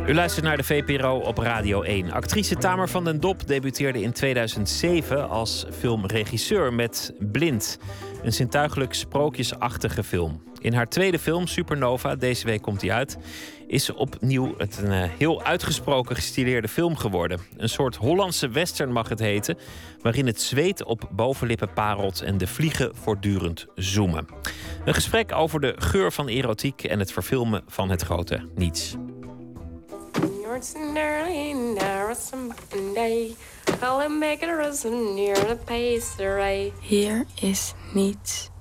U luistert naar de VPRO op Radio 1. Actrice Tamer van den Dop debuteerde in 2007 als filmregisseur met Blind. Een zintuigelijk sprookjesachtige film. In haar tweede film, Supernova, deze week komt die uit, is opnieuw een heel uitgesproken gestileerde film geworden. Een soort Hollandse western mag het heten, waarin het zweet op bovenlippen parelt en de vliegen voortdurend zoomen. Een gesprek over de geur van erotiek en het verfilmen van het grote niets. Hier is niets.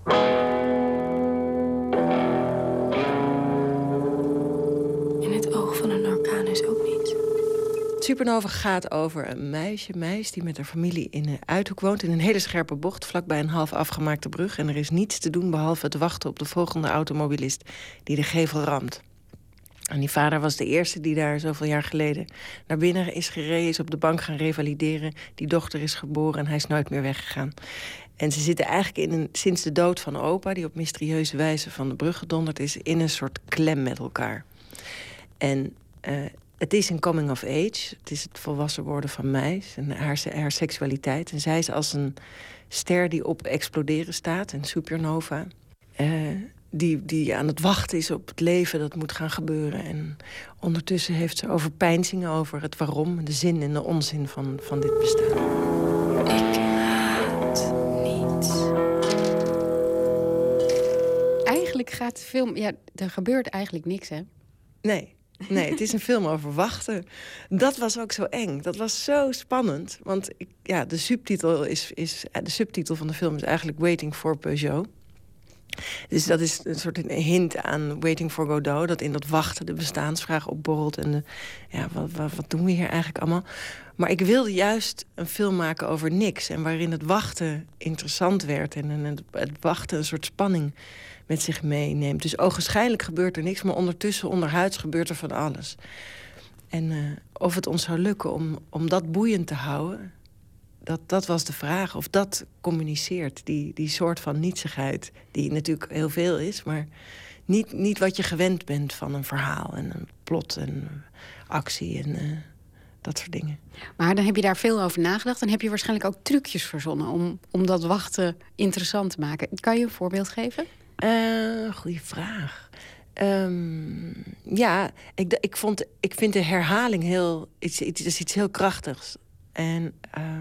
In het oog van een orkaan is ook niets. Supernova gaat over een meisje die met haar familie in een Uithoek woont, in een hele scherpe bocht, vlakbij een half afgemaakte brug. En er is niets te doen behalve het wachten op de volgende automobilist die de gevel ramt. En die vader was de eerste die daar zoveel jaar geleden naar binnen is gereden, is op de bank gaan revalideren. Die dochter is geboren en hij is nooit meer weggegaan. En ze zitten eigenlijk sinds de dood van opa, die op mysterieuze wijze van de brug gedonderd is, in een soort klem met elkaar. En het is een coming of age. Het is het volwassen worden van meis en haar seksualiteit. En zij is als een ster die op exploderen staat, een supernova. Die aan het wachten is op het leven dat moet gaan gebeuren. En ondertussen heeft ze overpeinzingen over het waarom, de zin en de onzin van dit bestaan. Ik haat niets. Eigenlijk gaat de film... Ja, er gebeurt eigenlijk niks, hè? Nee, het is een film over wachten. Dat was ook zo eng. Dat was zo spannend. Want de subtitel van de film is eigenlijk Waiting for Peugeot. Dus dat is een soort een hint aan Waiting for Godot. Dat in dat wachten de bestaansvraag opborrelt. En wat doen we hier eigenlijk allemaal? Maar ik wilde juist een film maken over niks. En waarin het wachten interessant werd. En het wachten een soort spanning met zich meeneemt. Dus ogenschijnlijk gebeurt er niks. Maar ondertussen, onderhuids, gebeurt er van alles. En of het ons zou lukken om dat boeiend te houden, dat was de vraag. Of dat communiceert, die soort van nietsigheid, die natuurlijk heel veel is, maar niet wat je gewend bent van een verhaal en een plot en actie en dat soort dingen. Maar dan heb je daar veel over nagedacht. Dan heb je waarschijnlijk ook trucjes verzonnen om dat wachten interessant te maken. Kan je een voorbeeld geven? Goeie vraag. Ik vind de herhaling het is iets heel krachtigs. En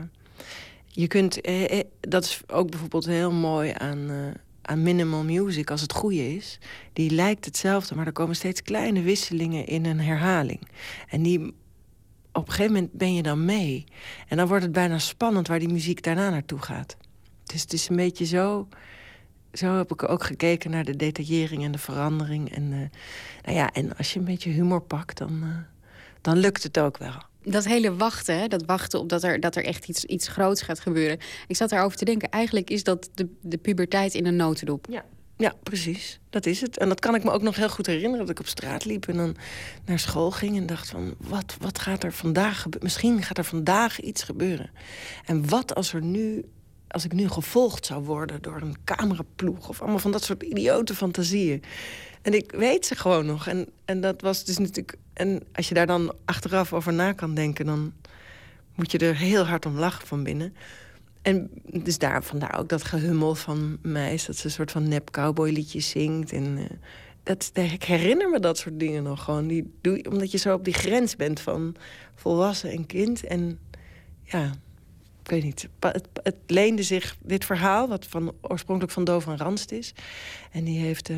je kunt, dat is ook bijvoorbeeld heel mooi aan minimal music, als het goede is. Die lijkt hetzelfde, maar er komen steeds kleine wisselingen in een herhaling. En op een gegeven moment ben je dan mee. En dan wordt het bijna spannend waar die muziek daarna naartoe gaat. Dus het is een beetje zo. Zo heb ik ook gekeken naar de detaillering en de verandering. En en als je een beetje humor pakt, dan lukt het ook wel. Dat hele wachten, hè? Dat wachten op dat er echt iets groots gaat gebeuren. Ik zat daarover te denken, eigenlijk is dat de puberteit in een notendop. Ja, precies. Dat is het. En dat kan ik me ook nog heel goed herinneren, dat ik op straat liep en dan naar school ging en dacht van, wat gaat er vandaag gebeuren? Misschien gaat er vandaag iets gebeuren. En wat als ik nu gevolgd zou worden door een cameraploeg of allemaal van dat soort idiote fantasieën. En ik weet ze gewoon nog. En dat was dus natuurlijk. En als je daar dan achteraf over na kan denken, dan moet je er heel hard om lachen van binnen. En dus vandaar ook dat gehummel van meis, dat ze een soort van nep cowboyliedjes zingt. En ik herinner me dat soort dingen nog gewoon. Omdat je zo op die grens bent van volwassen en kind. En ja, ik weet niet. Het leende zich, dit verhaal, wat oorspronkelijk van Do van Ranst is. En die heeft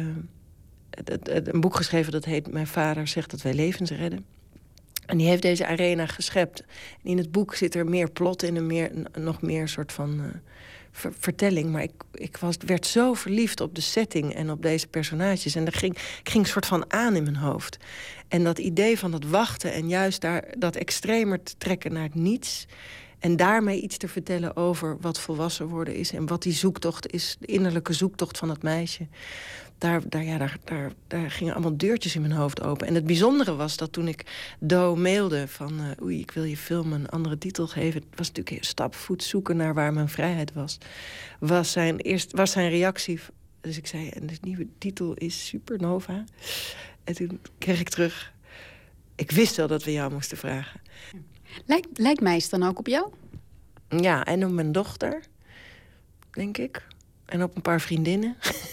een boek geschreven dat heet Mijn vader zegt dat wij levens redden. En die heeft deze arena geschept. En in het boek zit er meer plot in en nog meer soort van vertelling. Maar ik werd zo verliefd op de setting en op deze personages. En ik ging een soort van aan in mijn hoofd. En dat idee van dat wachten en juist dat extremer te trekken naar het niets. En daarmee iets te vertellen over wat volwassen worden is. En wat die zoektocht is, de innerlijke zoektocht van het meisje. Daar gingen allemaal deurtjes in mijn hoofd open. En het bijzondere was dat toen ik Do mailde van ik wil je film een andere titel geven. Het was natuurlijk een stapvoet zoeken naar waar mijn vrijheid was. Was zijn reactie. Dus ik zei, en de nieuwe titel is Supernova. En toen kreeg ik terug, Ik wist wel dat we jou moesten vragen. Lijkt Meis dan ook op jou? Ja, en op mijn dochter, denk ik. En op een paar vriendinnen.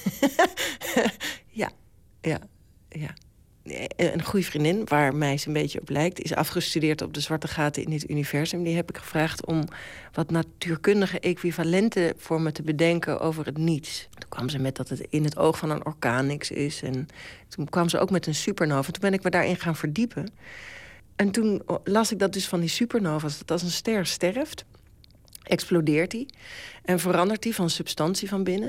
Ja. Een goede vriendin, waar Meis een beetje op lijkt, is afgestudeerd op de zwarte gaten in dit universum. Die heb ik gevraagd om wat natuurkundige equivalenten voor me te bedenken over het niets. Toen kwam ze met dat het in het oog van een orkaan niks is. En toen kwam ze ook met een supernova. Toen ben ik me daarin gaan verdiepen. En toen las ik dat dus van die supernova's, dat als een ster sterft, explodeert die en verandert die van substantie van binnen.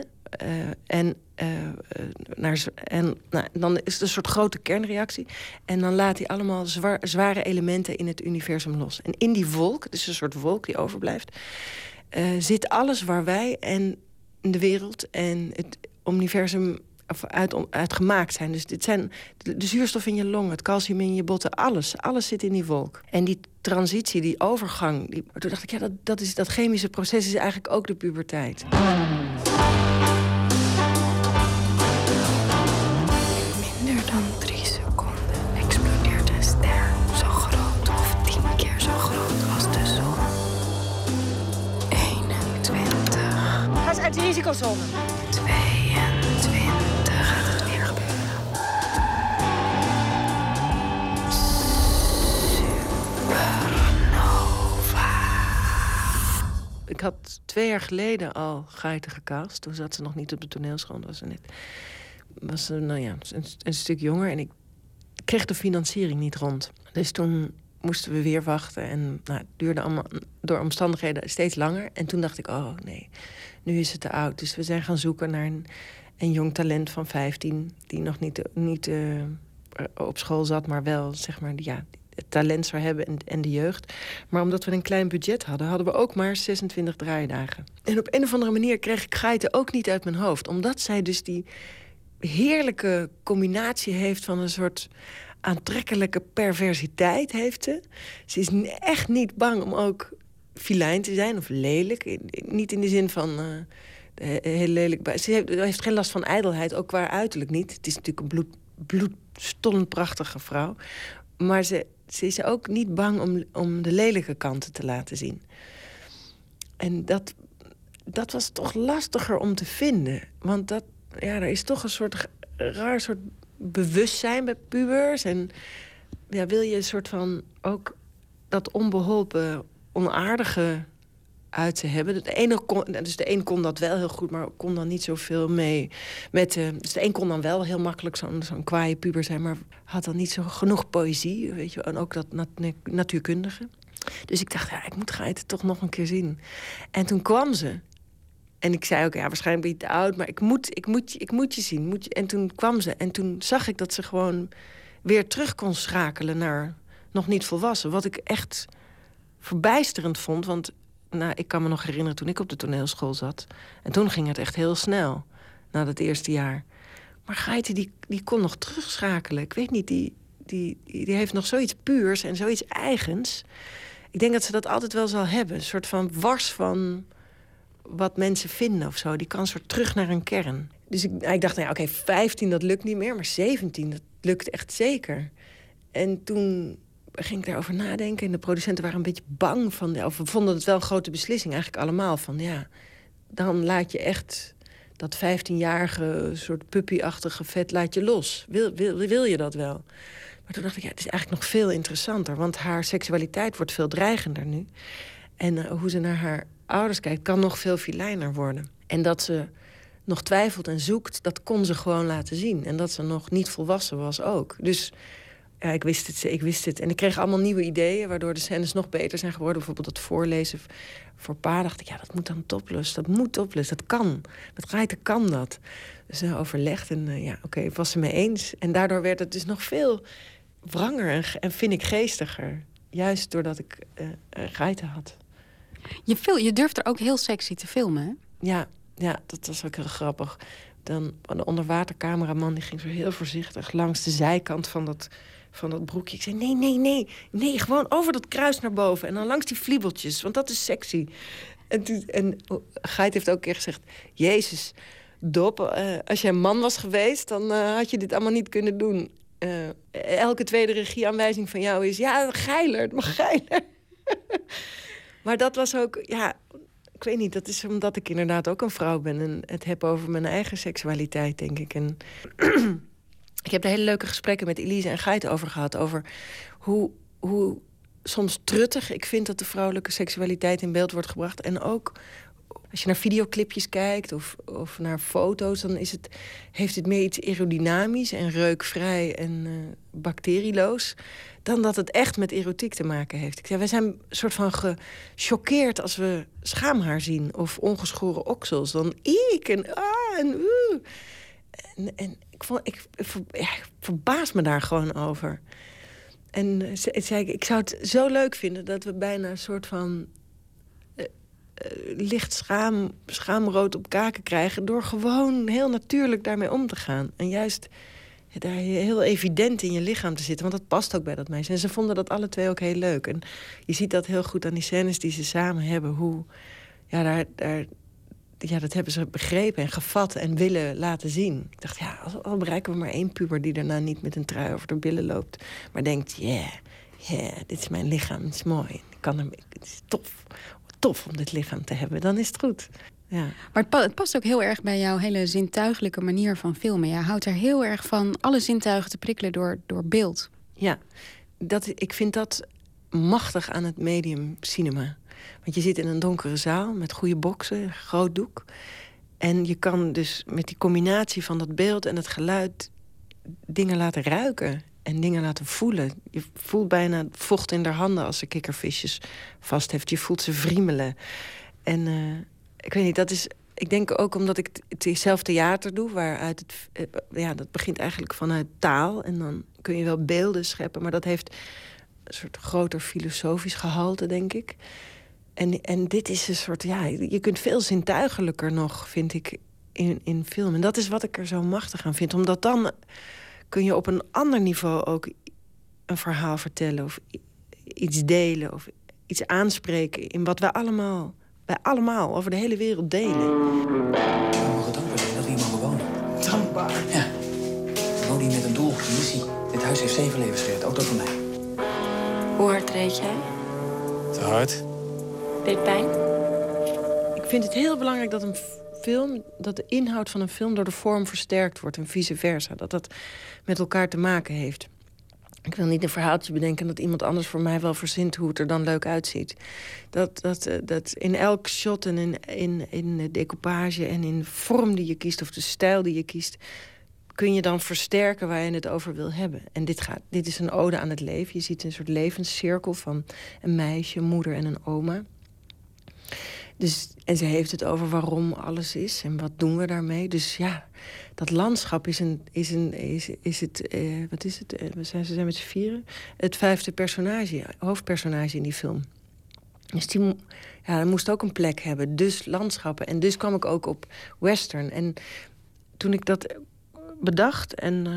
Dan is het een soort grote kernreactie. En dan laat hij allemaal zware elementen in het universum los. En in die wolk, het is een soort wolk die overblijft, zit alles waar wij en de wereld en het universum uit gemaakt zijn. Dus dit zijn de zuurstof in je long, het calcium in je botten, alles zit in die wolk. En die transitie, die overgang, toen dacht ik, ja, dat chemische proces is eigenlijk ook de puberteit. Minder dan 3 seconden explodeert een ster zo groot of 10 keer zo groot als de zon. 21. Ga eens uit de risicozone. 22 gaat het weer gebeuren. Supernova. Ik had 2 jaar geleden al Gaite gecast. Toen zat ze nog niet op de toneelschool. Was ze een stuk jonger. En ik kreeg de financiering niet rond. Dus toen moesten we weer wachten. En het duurde allemaal door omstandigheden steeds langer. En toen dacht ik, oh nee, nu is het te oud. Dus we zijn gaan zoeken naar een jong talent van 15... die nog niet op school zat, maar wel zeg maar, het talent zou hebben en de jeugd. Maar omdat we een klein budget hadden we ook maar 26 draaidagen. En op een of andere manier kreeg ik Gaite ook niet uit mijn hoofd. Omdat zij dus die heerlijke combinatie heeft van een soort aantrekkelijke perversiteit heeft ze. Ze is echt niet bang om ook filijn te zijn of lelijk. Niet in de zin van heel lelijk. Ze heeft geen last van ijdelheid, ook qua uiterlijk niet. Het is natuurlijk een bloedstollend prachtige vrouw. Maar ze is ook niet bang om de lelijke kanten te laten zien. En dat was toch lastiger om te vinden. Want er is toch een raar soort bewustzijn bij pubers. En wil je een soort van ook dat onbeholpen, onaardige uit te hebben. De een kon dat wel heel goed, maar kon dan niet zoveel mee. Dus de een kon dan wel heel makkelijk zo'n kwaaie puber zijn, maar had dan niet zo genoeg poëzie, weet je, en ook dat natuurkundige. Dus ik dacht, ik moet Gaite toch nog een keer zien. En toen kwam ze. En ik zei ook, waarschijnlijk ben je te oud, maar ik moet je zien. En toen kwam ze. En toen zag ik dat ze gewoon weer terug kon schakelen naar nog niet volwassen. Wat ik echt verbijsterend vond. Want ik kan me nog herinneren toen ik op de toneelschool zat. En toen ging het echt heel snel, na dat eerste jaar. Maar Gaite, die kon nog terugschakelen. Ik weet niet, die heeft nog zoiets puurs en zoiets eigens. Ik denk dat ze dat altijd wel zal hebben. Een soort van wars van wat mensen vinden of zo. Die kan soort terug naar een kern. Dus ik dacht, 15, dat lukt niet meer. Maar 17, dat lukt echt zeker. En toen ging ik daarover nadenken. En de producenten waren een beetje bang van, of we vonden het wel een grote beslissing, eigenlijk allemaal. Van dan laat je echt dat 15-jarige soort puppyachtige vet laat je los. Wil je dat wel? Maar toen dacht ik, het is eigenlijk nog veel interessanter. Want haar seksualiteit wordt veel dreigender nu. En hoe ze naar haar ouders kijkt, kan nog veel filijner worden. En dat ze nog twijfelt en zoekt, dat kon ze gewoon laten zien. En dat ze nog niet volwassen was ook. Dus ik wist het. En ik kreeg allemaal nieuwe ideeën, waardoor de scènes nog beter zijn geworden. Bijvoorbeeld dat voorlezen voor pa, dacht ik, dat moet dan topless. Dat moet topless, dat kan. Met Gaite kan dat. Dus overlegd en was ze mee eens. En daardoor werd het dus nog veel wranger en vind ik geestiger. Juist doordat ik Gaite had. Je durft er ook heel sexy te filmen, hè? Ja, dat was ook heel grappig. Dan de onderwatercameraman die ging zo heel voorzichtig langs de zijkant van dat broekje. Ik zei, nee, gewoon over dat kruis naar boven. En dan langs die vliebeltjes, want dat is sexy. En Gaite heeft ook een keer gezegd, Jezus, Dop, als jij een man was geweest, dan had je dit allemaal niet kunnen doen. elke tweede regieaanwijzing van jou is... ja, geiler, het mag geiler. Maar dat was ook... ja, ik weet niet, dat is omdat ik inderdaad ook een vrouw ben... en het heb over mijn eigen seksualiteit, denk ik. En ik heb er hele leuke gesprekken met Elise en Geit over gehad... over hoe soms truttig ik vind dat de vrouwelijke seksualiteit in beeld wordt gebracht. En ook als je naar videoclipjes kijkt of naar foto's... dan heeft het meer iets aerodynamisch en reukvrij en bacterieloos... dan dat het echt met erotiek te maken heeft. Ik zei, wij zijn een soort van gechoqueerd als we schaamhaar zien... of ongeschoren oksels. Dan ik en En ik verbaas me daar gewoon over. En zei ik zou het zo leuk vinden dat we bijna een soort van... licht schaamrood op kaken krijgen... door gewoon heel natuurlijk daarmee om te gaan. En juist daar heel evident in je lichaam te zitten. Want dat past ook bij dat meisje. En ze vonden dat alle twee ook heel leuk. En je ziet dat heel goed aan die scènes die ze samen hebben. Hoe, ja, dat hebben ze begrepen en gevat en willen laten zien. Ik dacht, ja, al bereiken we maar 1 puber... die daarna niet met een trui over de billen loopt. Maar denkt, dit is mijn lichaam, het is mooi. Het is tof om dit lichaam te hebben, dan is het goed. Ja. Maar het past ook heel erg bij jouw hele zintuigelijke manier van filmen. Jij houdt er heel erg van alle zintuigen te prikkelen door beeld. Ja, ik vind dat machtig aan het medium cinema. Want je zit in een donkere zaal met goede boksen, groot doek. En je kan dus met die combinatie van dat beeld en het geluid... dingen laten ruiken en dingen laten voelen. Je voelt bijna vocht in haar handen als ze kikkervisjes vast heeft. Je voelt ze wriemelen. En ik weet niet, dat is... Ik denk ook omdat ik zelf theater doe... waaruit dat begint eigenlijk vanuit taal. En dan kun je wel beelden scheppen... maar dat heeft een soort groter filosofisch gehalte, denk ik. En dit is een soort... ja, je kunt veel zintuigelijker nog, vind ik, in film. En dat is wat ik er zo machtig aan vind. Omdat dan kun je op een ander niveau ook een verhaal vertellen... of iets delen of iets aanspreken... in wat wij allemaal over de hele wereld delen. We mogen dankbaar zijn dat we hier mogen wonen. Dankbaar? Ja. We wonen hier met een doel, een missie. Dit huis heeft 7 levens gered, ook dat van mij. Hoe hard reed jij? Te hard. Deed pijn? Ik vind het heel belangrijk dat de inhoud van een film door de vorm versterkt wordt en vice versa. Dat dat met elkaar te maken heeft. Ik wil niet een verhaaltje bedenken dat iemand anders voor mij wel verzint hoe het er dan leuk uitziet. Dat in elk shot en in de decoupage en in de vorm die je kiest of de stijl die je kiest, kun je dan versterken waar je het over wil hebben. En dit is een ode aan het leven. Je ziet een soort levenscirkel van een meisje, een moeder en een oma. Dus, en ze heeft het over waarom alles is en wat doen we daarmee. Dus ja, dat landschap is het... wat is het? Ze zijn met z'n 4. Het 5e hoofdpersonage in die film. Dus dat moest ook een plek hebben. Dus landschappen. En dus kwam ik ook op western. En toen ik dat bedacht en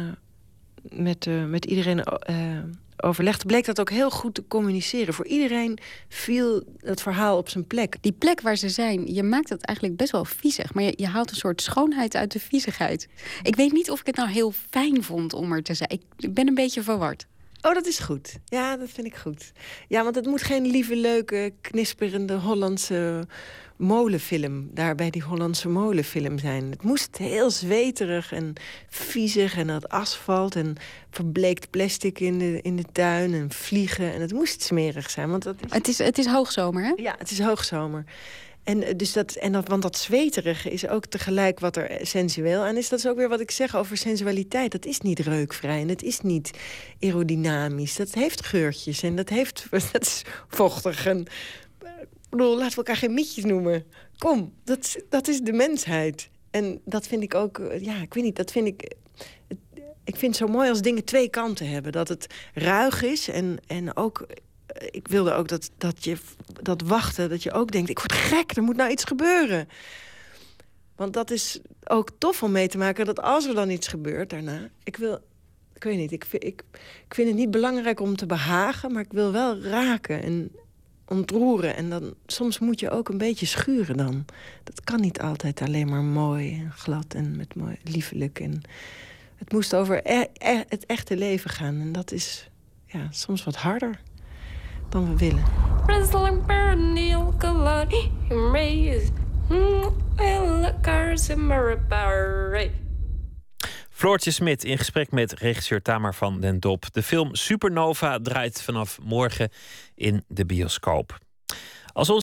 met iedereen overlegde, bleek dat ook heel goed te communiceren. Voor iedereen viel het verhaal op zijn plek. Die plek waar ze zijn, je maakt het eigenlijk best wel viezig. Maar je haalt een soort schoonheid uit de viezigheid. Ik weet niet of ik het nou heel fijn vond om er te zijn. Ik ben een beetje verward. Oh, dat is goed. Ja, dat vind ik goed. Ja, want het moet geen lieve, leuke, knisperende Hollandse molenfilm daar bij die Hollandse molenfilm zijn. Het moest heel zweterig en viezig en dat asfalt en verbleekt plastic in de tuin en vliegen. En het moest smerig zijn. Want Het is hoogzomer, hè? Ja, het is hoogzomer. En dus want dat zweterige is ook tegelijk wat er sensueel aan is. Dat is ook weer wat ik zeg over sensualiteit. Dat is niet reukvrij en het is niet aerodynamisch. Dat heeft geurtjes en dat is vochtig. En, ik bedoel, laten we elkaar geen mietjes noemen. Kom, dat is de mensheid. En dat vind ik ook, ik weet niet, dat vind ik... Ik vind het zo mooi als dingen 2 kanten hebben. Dat het ruig is en ook... Ik wilde ook dat wachten, dat je ook denkt, ik word gek, er moet nou iets gebeuren. Want dat is ook tof om mee te maken, dat als er dan iets gebeurt daarna... Ik weet niet, ik vind het niet belangrijk om te behagen, maar ik wil wel raken en ontroeren. En dan soms moet je ook een beetje schuren dan. Dat kan niet altijd alleen maar mooi en glad en met mooi liefelijk. En Het moest over het echte leven gaan. En dat is soms wat harder dan we willen. Floortje Smit in gesprek met regisseur Tamar van den Dop. De film Supernova draait vanaf morgen in de bioscoop. Als